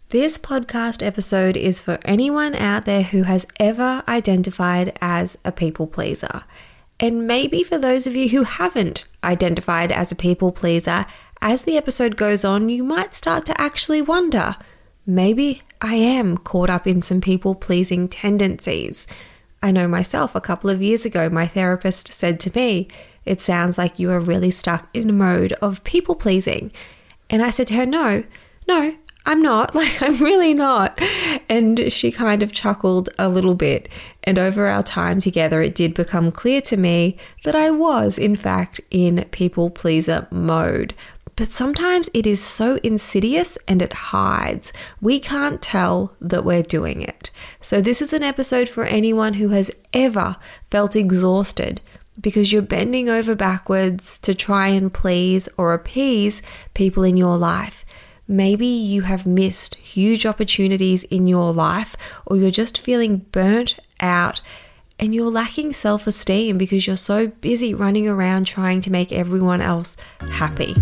This podcast episode is for anyone out there who has ever identified as a people pleaser. And maybe for those of you who haven't identified as a people pleaser, as the episode goes on, you might start to actually wonder, maybe I am caught up in some people pleasing tendencies. I know myself, a couple of years ago, my therapist said to me, "It sounds like you are really stuck in a mode of people pleasing." And I said to her, no, I'm not. I'm really not. And she kind of chuckled a little bit. And over our time together, it did become clear to me that I was, in fact, in people pleaser mode. But sometimes it is so insidious and it hides. We can't tell that we're doing it. So this is an episode for anyone who has ever felt exhausted because you're bending over backwards to try and please or appease people in your life. Maybe you have missed huge opportunities in your life, or you're just feeling burnt out and you're lacking self-esteem because you're so busy running around trying to make everyone else happy.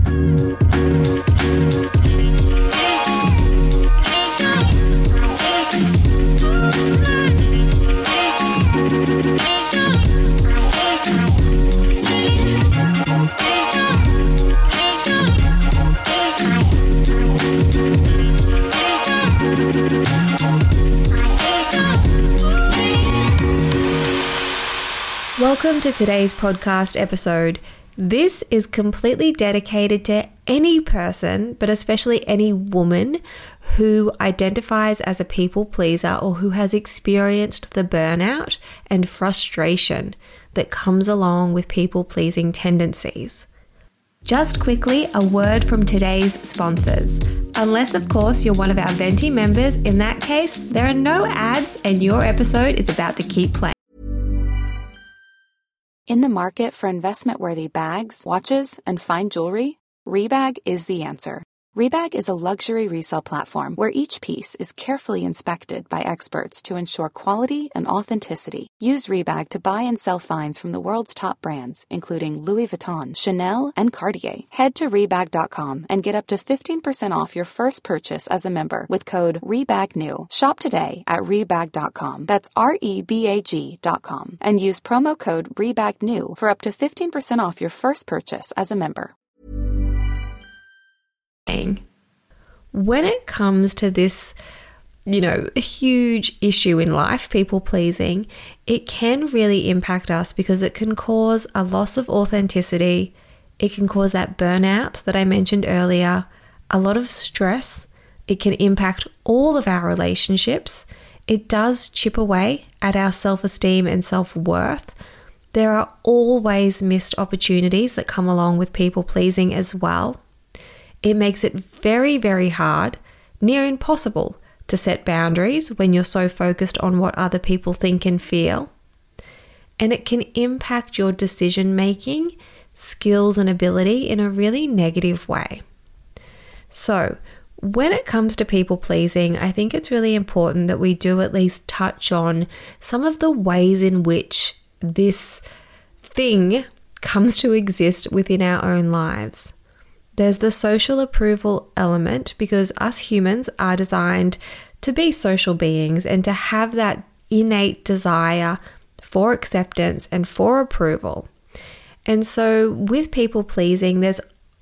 Welcome to today's podcast episode. This is completely dedicated to any person, but especially any woman who identifies as a people pleaser or who has experienced the burnout and frustration that comes along with people pleasing tendencies. Just quickly, a word from today's sponsors. Unless, of course, you're one of our Venti members, in that case, there are no ads and your episode is about to keep playing. In the market for investment-worthy bags, watches, and fine jewelry, Rebag is the answer. Rebag is a luxury resale platform where each piece is carefully inspected by experts to ensure quality and authenticity. Use Rebag to buy and sell finds from the world's top brands, including Louis Vuitton, Chanel, and Cartier. Head to Rebag.com and get up to 15% off your first purchase as a member with code REBAGNEW. Shop today at Rebag.com. That's REBAG.com. And use promo code REBAGNEW for up to 15% off your first purchase as a member. When it comes to this, a huge issue in life, people pleasing, it can really impact us because it can cause a loss of authenticity. It can cause that burnout that I mentioned earlier, a lot of stress. It can impact all of our relationships. It does chip away at our self-esteem and self-worth. There are always missed opportunities that come along with people pleasing as well. It makes it very, very hard, near impossible, to set boundaries when you're so focused on what other people think and feel. And it can impact your decision-making, skills and ability in a really negative way. So, when it comes to people pleasing, I think it's really important that we do at least touch on some of the ways in which this thing comes to exist within our own lives. There's the social approval element because us humans are designed to be social beings and to have that innate desire for acceptance and for approval. And so with people pleasing, there's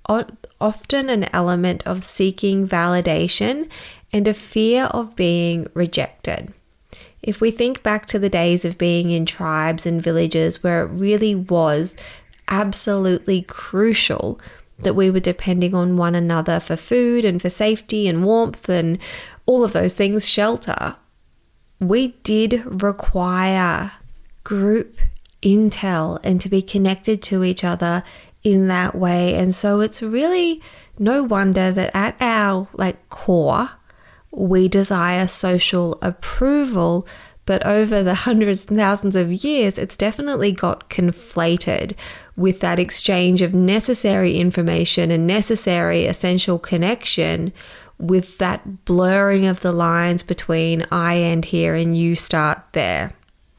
often an element of seeking validation and a fear of being rejected. If we think back to the days of being in tribes and villages where it really was absolutely crucial that we were depending on one another for food and for safety and warmth and all of those things, shelter, we did require group intel and to be connected to each other in that way. And so it's really no wonder that at our core, we desire social approval, but over the hundreds and thousands of years, it's definitely got conflated with that exchange of necessary information and necessary essential connection with that blurring of the lines between I end here and you start there.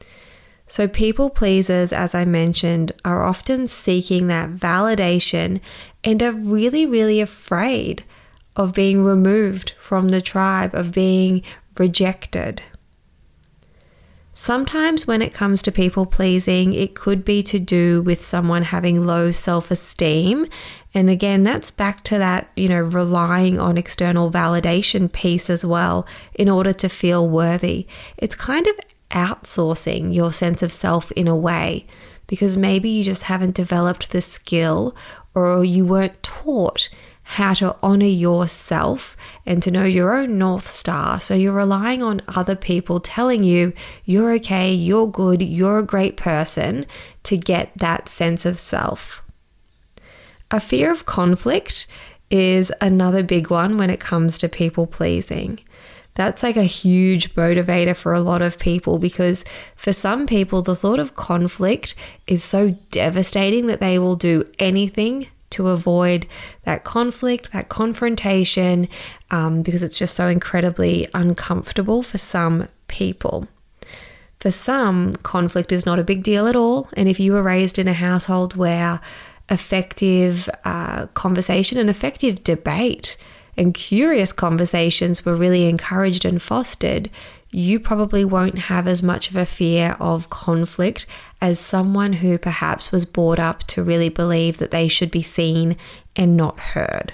So people pleasers, as I mentioned, are often seeking that validation and are really, really afraid of being removed from the tribe, of being rejected. Sometimes when it comes to people pleasing, it could be to do with someone having low self-esteem. And again, that's back to that, relying on external validation piece as well in order to feel worthy. It's kind of outsourcing your sense of self in a way, because maybe you just haven't developed the skill, or you weren't taught how to honor yourself and to know your own North Star. So you're relying on other people telling you you're okay, you're good, you're a great person to get that sense of self. A fear of conflict is another big one when it comes to people pleasing. That's like a huge motivator for a lot of people, because for some people, the thought of conflict is so devastating that they will do anything to avoid that conflict, that confrontation, because it's just so incredibly uncomfortable for some people. For some, conflict is not a big deal at all. And if you were raised in a household where effective conversation and effective debate and curious conversations were really encouraged and fostered, you probably won't have as much of a fear of conflict as someone who perhaps was brought up to really believe that they should be seen and not heard.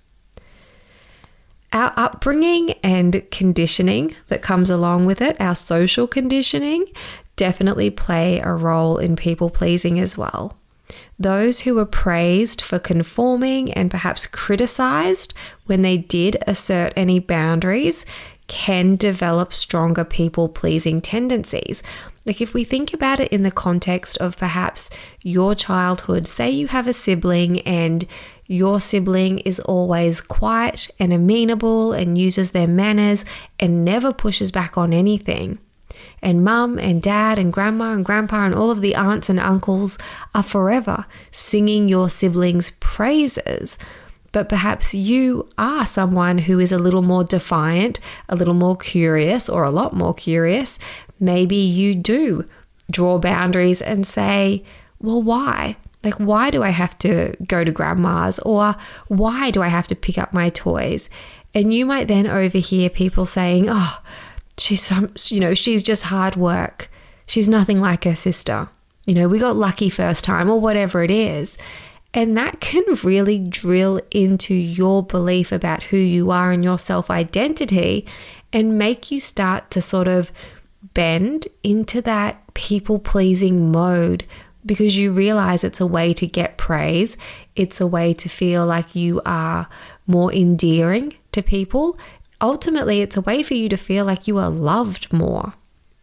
Our upbringing and conditioning that comes along with it, our social conditioning, definitely play a role in people pleasing as well. Those who were praised for conforming and perhaps criticized when they did assert any boundaries can develop stronger people-pleasing tendencies. Like if we think about it in the context of perhaps your childhood, say you have a sibling and your sibling is always quiet and amenable and uses their manners and never pushes back on anything. And mum and dad and grandma and grandpa and all of the aunts and uncles are forever singing your siblings' praises. But perhaps you are someone who is a little more defiant, a little more curious, or a lot more curious. Maybe you do draw boundaries and say, well, why? Like, why do I have to go to grandma's? Or why do I have to pick up my toys? And you might then overhear people saying, oh, she's just hard work. She's nothing like her sister. We got lucky first time, or whatever it is. And that can really drill into your belief about who you are and your self-identity and make you start to sort of bend into that people-pleasing mode, because you realize it's a way to get praise. It's a way to feel like you are more endearing to people. Ultimately, it's a way for you to feel like you are loved more.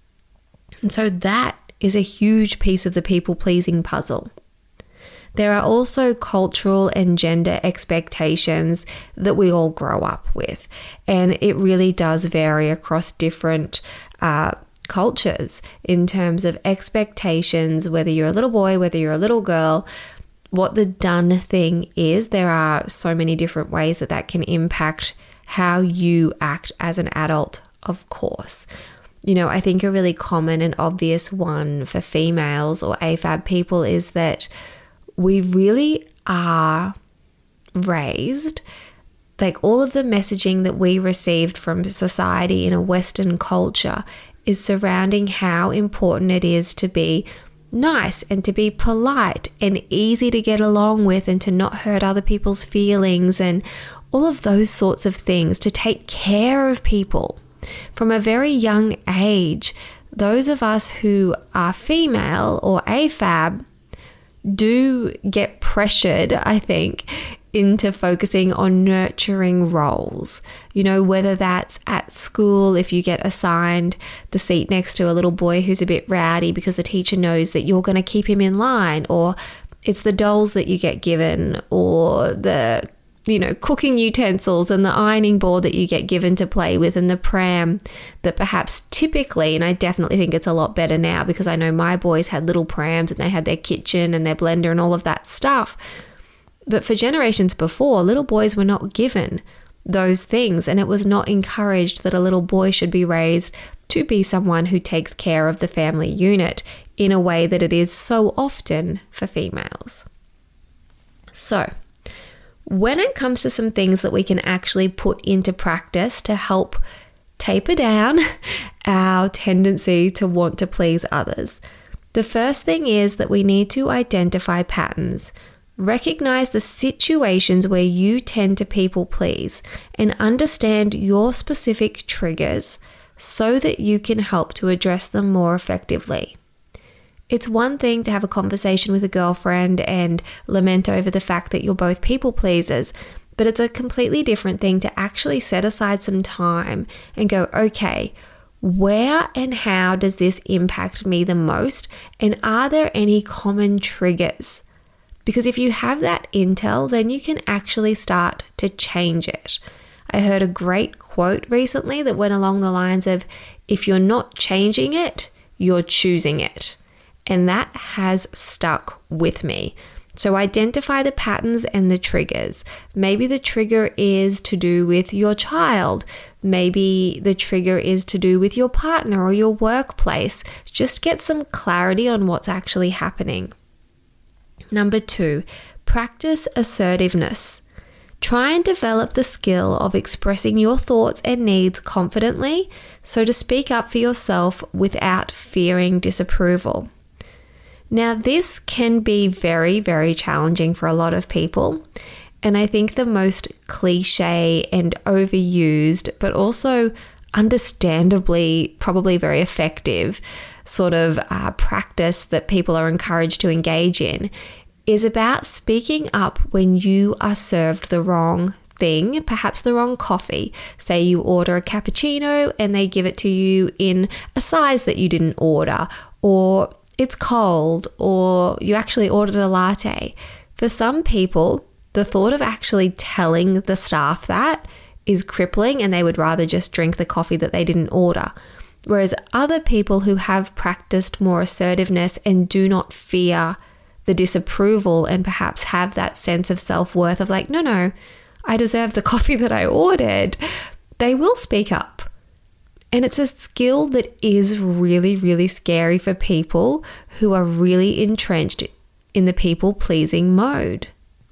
And so that is a huge piece of the people-pleasing puzzle. There are also cultural and gender expectations that we all grow up with, and it really does vary across different cultures in terms of expectations, whether you're a little boy, whether you're a little girl, what the done thing is. There are so many different ways that can impact how you act as an adult, of course. I think a really common and obvious one for females or AFAB people is that we really are raised, like all of the messaging that we received from society in a Western culture is surrounding how important it is to be nice and to be polite and easy to get along with and to not hurt other people's feelings and all of those sorts of things, to take care of people. From a very young age, those of us who are female or AFAB do get pressured, I think, into focusing on nurturing roles. Whether that's at school, if you get assigned the seat next to a little boy who's a bit rowdy because the teacher knows that you're going to keep him in line, or it's the dolls that you get given, or the cooking utensils and the ironing board that you get given to play with, and the pram that perhaps typically, and I definitely think it's a lot better now because I know my boys had little prams and they had their kitchen and their blender and all of that stuff. But for generations before, little boys were not given those things, and it was not encouraged that a little boy should be raised to be someone who takes care of the family unit in a way that it is so often for females. So, When it comes to some things that we can actually put into practice to help taper down our tendency to want to please others, the first thing is that we need to identify patterns. Recognize the situations where you tend to people please and understand your specific triggers so that you can help to address them more effectively. It's one thing to have a conversation with a girlfriend and lament over the fact that you're both people pleasers, but it's a completely different thing to actually set aside some time and go, okay, where and how does this impact me the most? And are there any common triggers? Because if you have that intel, then you can actually start to change it. I heard a great quote recently that went along the lines of, if you're not changing it, you're choosing it. And that has stuck with me. So identify the patterns and the triggers. Maybe the trigger is to do with your child. Maybe the trigger is to do with your partner or your workplace. Just get some clarity on what's actually happening. Number 2, practice assertiveness. Try and develop the skill of expressing your thoughts and needs confidently, so to speak up for yourself without fearing disapproval. Now, this can be very, very challenging for a lot of people. And I think the most cliche and overused, but also understandably probably very effective sort of practice that people are encouraged to engage in is about speaking up when you are served the wrong thing, perhaps the wrong coffee. Say you order a cappuccino and they give it to you in a size that you didn't order, or it's cold, or you actually ordered a latte. For some people, the thought of actually telling the staff that is crippling and they would rather just drink the coffee that they didn't order. Whereas other people who have practiced more assertiveness and do not fear the disapproval and perhaps have that sense of self-worth of like, no, I deserve the coffee that I ordered, they will speak up. And it's a skill that is really, really scary for people who are really entrenched in the people-pleasing mode.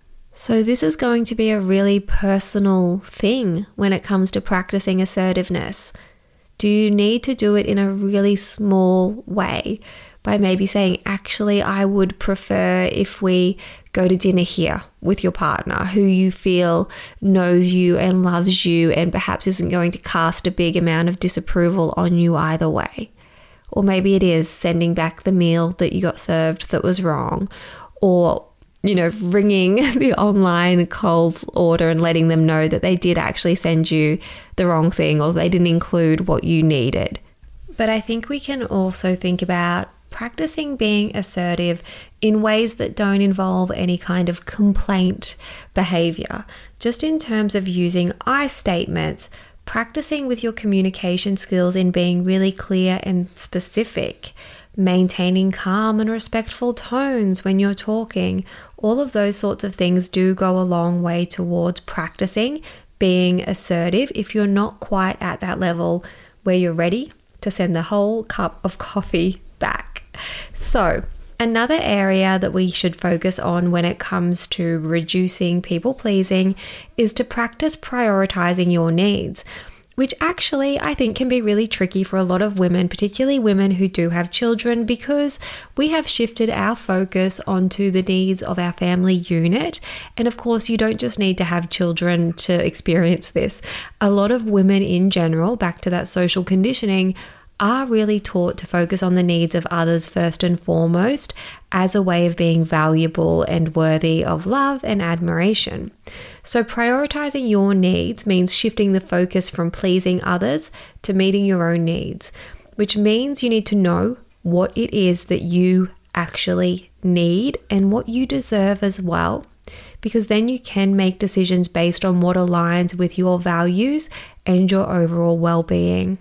So this is going to be a really personal thing when it comes to practicing assertiveness. Do you need to do it in a really small way by maybe saying, actually, I would prefer if we go to dinner here with your partner who you feel knows you and loves you and perhaps isn't going to cast a big amount of disapproval on you either way. Or maybe it is sending back the meal that you got served that was wrong, or ringing the online cold order and letting them know that they did actually send you the wrong thing or they didn't include what you needed. But I think we can also think about practicing being assertive in ways that don't involve any kind of complaint behavior. Just in terms of using I statements, practicing with your communication skills in being really clear and specific, maintaining calm and respectful tones when you're talking. All of those sorts of things do go a long way towards practicing being assertive if you're not quite at that level where you're ready to send the whole cup of coffee back. So, another area that we should focus on when it comes to reducing people pleasing is to practice prioritizing your needs, which actually I think can be really tricky for a lot of women, particularly women who do have children, because we have shifted our focus onto the needs of our family unit. And of course, you don't just need to have children to experience this. A lot of women in general, back to that social conditioning, are really taught to focus on the needs of others first and foremost as a way of being valuable and worthy of love and admiration. So prioritizing your needs means shifting the focus from pleasing others to meeting your own needs, which means you need to know what it is that you actually need and what you deserve as well, because then you can make decisions based on what aligns with your values and your overall well-being.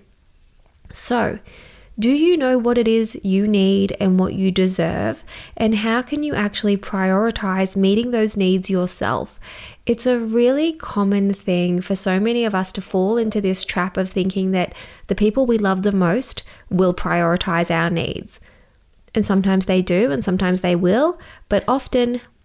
So, do you know what it is you need and what you deserve? And how can you actually prioritize meeting those needs yourself? It's a really common thing for so many of us to fall into this trap of thinking that the people we love the most will prioritize our needs. And sometimes they do, and sometimes they will, but often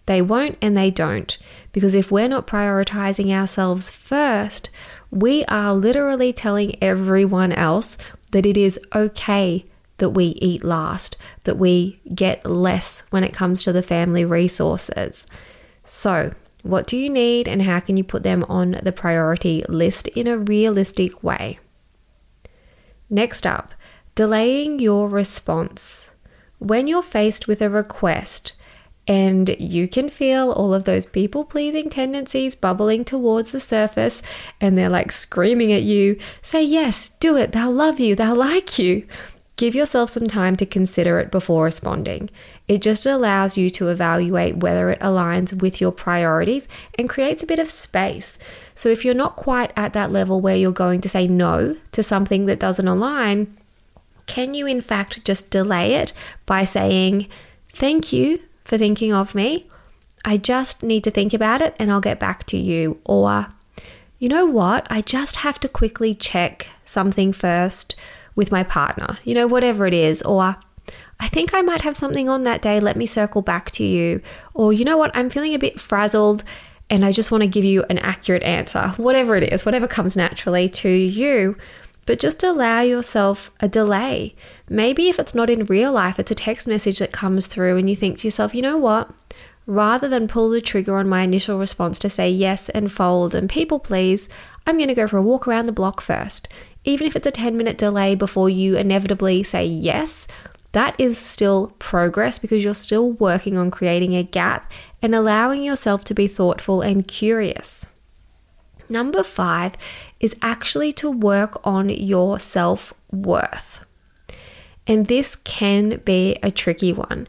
They won't and they don't. Because if we're not prioritizing ourselves first, we are literally telling everyone else that it is okay that we eat last, that we get less when it comes to the family resources. So, what do you need and how can you put them on the priority list in a realistic way? Next up, delaying your response. When you're faced with a request and you can feel all of those people-pleasing tendencies bubbling towards the surface and they're like screaming at you, say yes, do it, they'll love you, they'll like you. Give yourself some time to consider it before responding. It just allows you to evaluate whether it aligns with your priorities and creates a bit of space. So if you're not quite at that level where you're going to say no to something that doesn't align, can you in fact just delay it by saying, thank you for thinking of me. I just need to think about it and I'll get back to you. Or, you know what? I just have to quickly check something first with my partner, whatever it is. Or I think I might have something on that day. Let me circle back to you. Or you know what? I'm feeling a bit frazzled and I just want to give you an accurate answer. Whatever it is, whatever comes naturally to you. But just allow yourself a delay. Maybe if it's not in real life, it's a text message that comes through and you think to yourself, you know what? Rather than pull the trigger on my initial response to say yes and fold and people please, I'm going to go for a walk around the block first. Even if it's a 10-minute delay before you inevitably say yes, that is still progress because you're still working on creating a gap and allowing yourself to be thoughtful and curious. Number 5 is actually to work on your self-worth. And this can be a tricky one.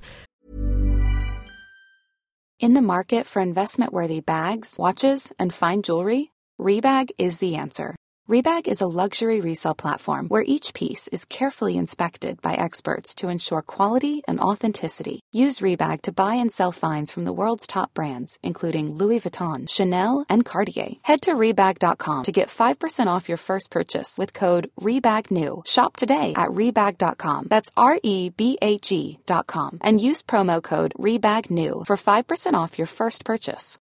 In the market for investment-worthy bags, watches, and fine jewelry, Rebag is the answer. Rebag is a luxury resale platform where each piece is carefully inspected by experts to ensure quality and authenticity. Use Rebag to buy and sell finds from the world's top brands, including Louis Vuitton, Chanel, and Cartier. Head to Rebag.com to get 5% off your first purchase with code REBAGNEW. Shop today at Rebag.com. That's REBAG.com. And use promo code REBAGNEW for 5% off your first purchase.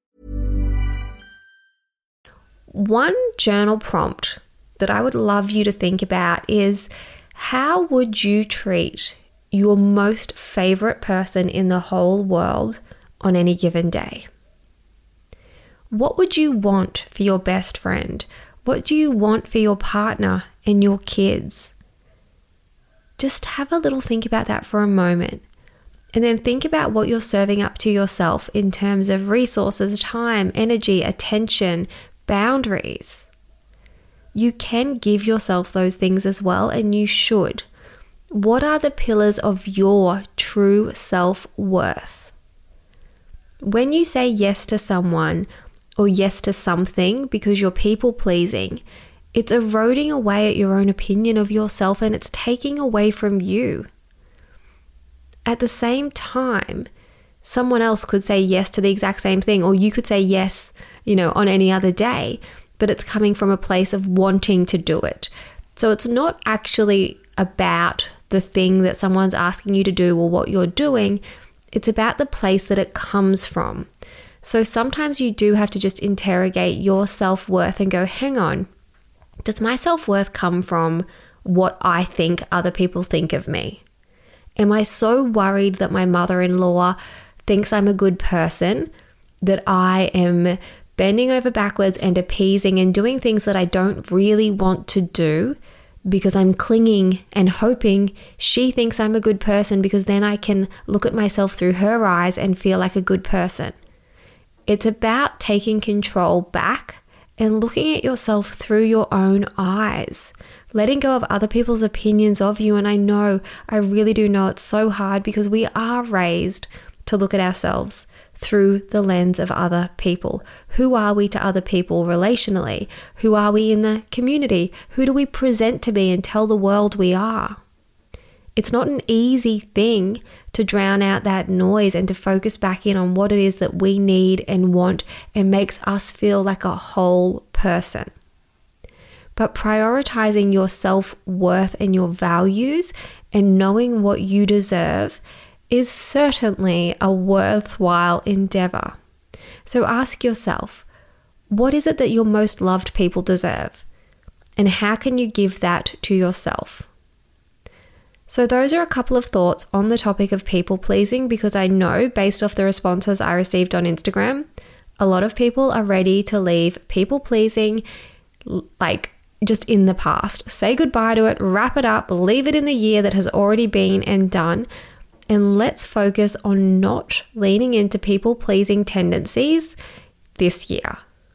One journal prompt that I would love you to think about is, how would you treat your most favorite person in the whole world on any given day? What would you want for your best friend? What do you want for your partner and your kids? Just have a little think about that for a moment. And then think about what you're serving up to yourself in terms of resources, time, energy, attention, boundaries. You can give yourself those things as well, and you should. What are the pillars of your true self-worth? When you say yes to someone or yes to something because you're people-pleasing, it's eroding away at your own opinion of yourself and it's taking away from you. At the same time, someone else could say yes to the exact same thing, or you could say yes, on any other day, but it's coming from a place of wanting to do it. So it's not actually about the thing that someone's asking you to do or what you're doing. It's about the place that it comes from. So sometimes you do have to just interrogate your self-worth and go, hang on, does my self-worth come from what I think other people think of me? Am I so worried that my mother-in-law thinks I'm a good person that I am bending over backwards and appeasing and doing things that I don't really want to do because I'm clinging and hoping she thinks I'm a good person because then I can look at myself through her eyes and feel like a good person? It's about taking control back and looking at yourself through your own eyes, letting go of other people's opinions of you. And I really do know it's so hard because we are raised to look at ourselves through the lens of other people. Who are we to other people relationally? Who are we in the community? Who do we present to be and tell the world we are? It's not an easy thing to drown out that noise and to focus back in on what it is that we need and want and makes us feel like a whole person. But prioritizing your self-worth and your values and knowing what you deserve is certainly a worthwhile endeavor. So ask yourself, what is it that your most loved people deserve? And how can you give that to yourself? So those are a couple of thoughts on the topic of people pleasing, because I know based off the responses I received on Instagram, a lot of people are ready to leave people pleasing like just in the past. Say goodbye to it, wrap it up, leave it in the year that has already been and done. And let's focus on not leaning into people pleasing tendencies this year.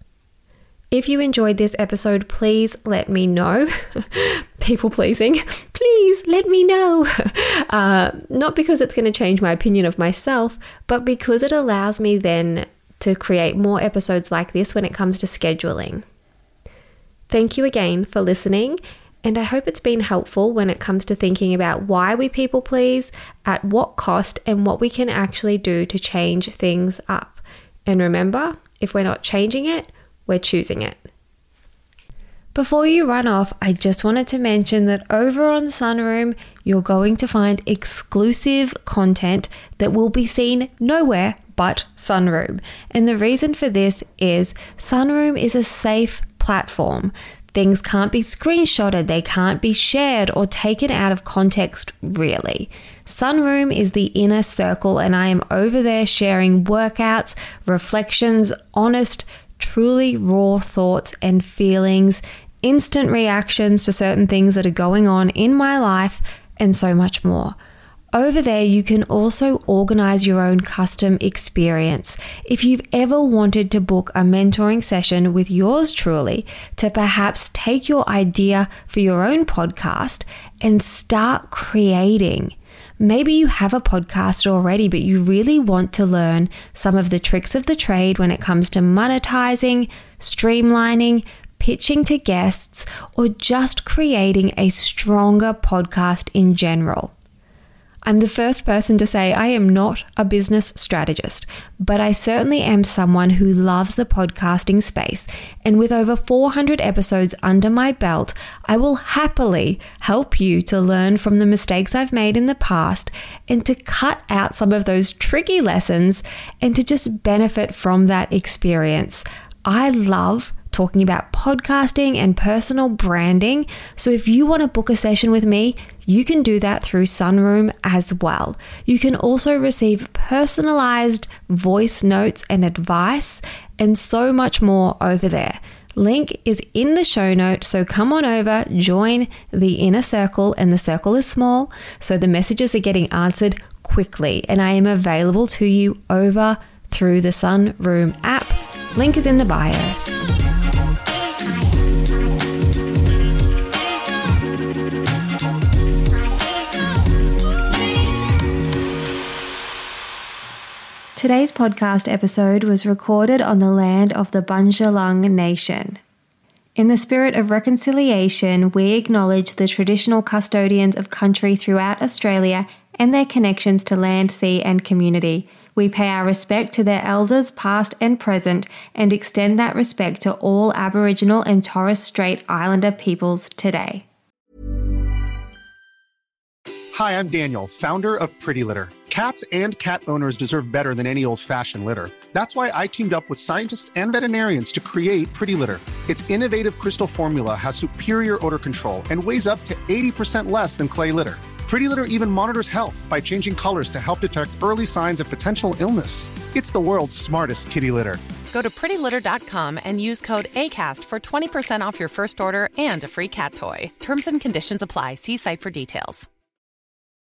If you enjoyed this episode, please let me know. People pleasing, please let me know. Not because it's going to change my opinion of myself, but because it allows me then to create more episodes like this when it comes to scheduling. Thank you again for listening, and I hope it's been helpful when it comes to thinking about why we people please, at what cost, and what we can actually do to change things up. And remember, if we're not changing it, we're choosing it. Before you run off, I just wanted to mention that over on Sunroom, you're going to find exclusive content that will be seen nowhere but Sunroom. And the reason for this is Sunroom is a safe platform. Things can't be screenshotted, they can't be shared or taken out of context, really. Sunroom is the inner circle, and I am over there sharing workouts, reflections, honest, truly raw thoughts and feelings, instant reactions to certain things that are going on in my life, and so much more. Over there, you can also organize your own custom experience. If you've ever wanted to book a mentoring session with yours truly to perhaps take your idea for your own podcast and start creating. Maybe you have a podcast already, but you really want to learn some of the tricks of the trade when it comes to monetizing, streamlining, pitching to guests, or just creating a stronger podcast in general. I'm the first person to say I am not a business strategist, but I certainly am someone who loves the podcasting space. And with over 400 episodes under my belt, I will happily help you to learn from the mistakes I've made in the past and to cut out some of those tricky lessons and to just benefit from that experience. I love talking about podcasting and personal branding. So if you want to book a session with me, you can do that through Sunroom as well. You can also receive personalized voice notes and advice and so much more over there. Link is in the show notes, so come on over, join the inner circle, and the circle is small, so the messages are getting answered quickly, and I am available to you over through the Sunroom app. Link is in the bio. Today's podcast episode was recorded on the land of the Bundjalung Nation. In the spirit of reconciliation, we acknowledge the traditional custodians of country throughout Australia and their connections to land, sea, and community. We pay our respect to their elders, past and present, and extend that respect to all Aboriginal and Torres Strait Islander peoples today. Hi, I'm Daniel, founder of Pretty Litter. Cats and cat owners deserve better than any old-fashioned litter. That's why I teamed up with scientists and veterinarians to create Pretty Litter. Its innovative crystal formula has superior odor control and weighs up to 80% less than clay litter. Pretty Litter even monitors health by changing colors to help detect early signs of potential illness. It's the world's smartest kitty litter. Go to prettylitter.com and use code ACAST for 20% off your first order and a free cat toy. Terms and conditions apply. See site for details.